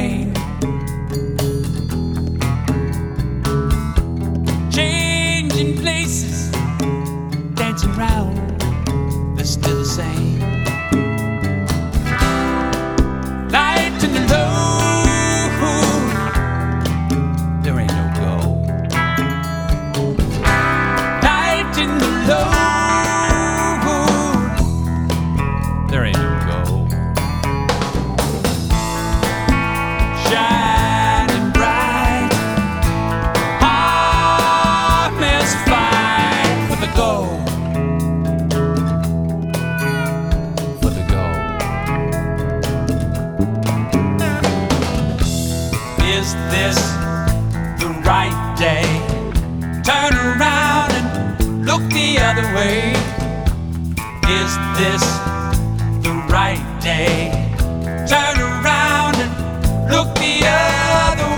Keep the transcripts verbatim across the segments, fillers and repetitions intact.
rain. Changing places, dancing round, they're still the same. Light in the load, there ain't no gold. Light in the load, there ain't no gold. Shining bright, harvest fight for the gold, for the gold. Is this the right day? Turn around and look the other way. Is this the right day? Turn around and look the other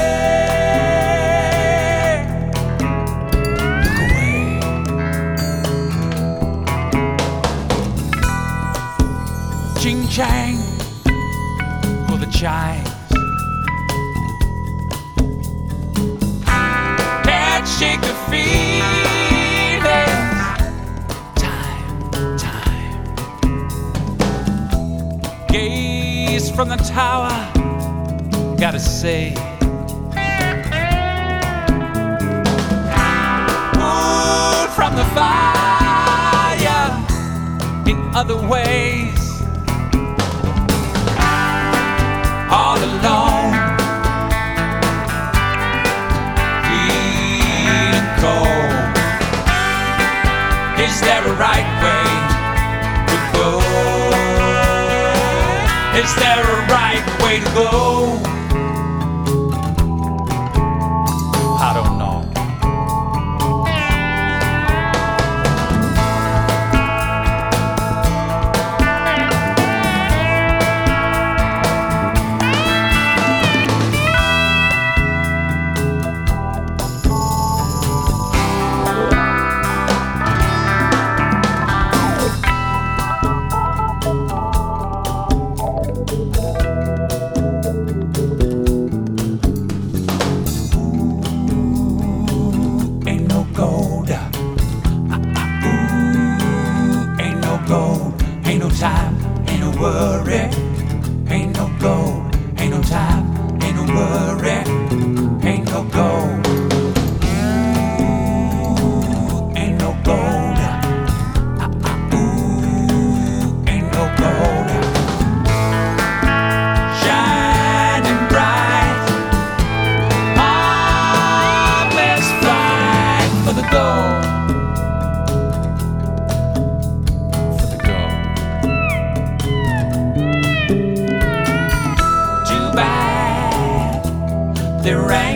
way. Look away. Ching chang for the chimes. Can't shake the feelings. Time, time. Gaze from the tower. Gotta say, wood from the fire in other ways. All alone, heat and cold. Is there a right way to go? Is there a right way to go? I don't know. Ain't no gold. Ooh, ain't no gold. Ain't no time, ain't no worry. Ain't no gold. Ain't no time, ain't no worry. Ain't no gold. Ooh, ain't no gold. Ooh, ain't no gold. Shining bright, harvest fight for the gold, for the gold. Too bad there ain't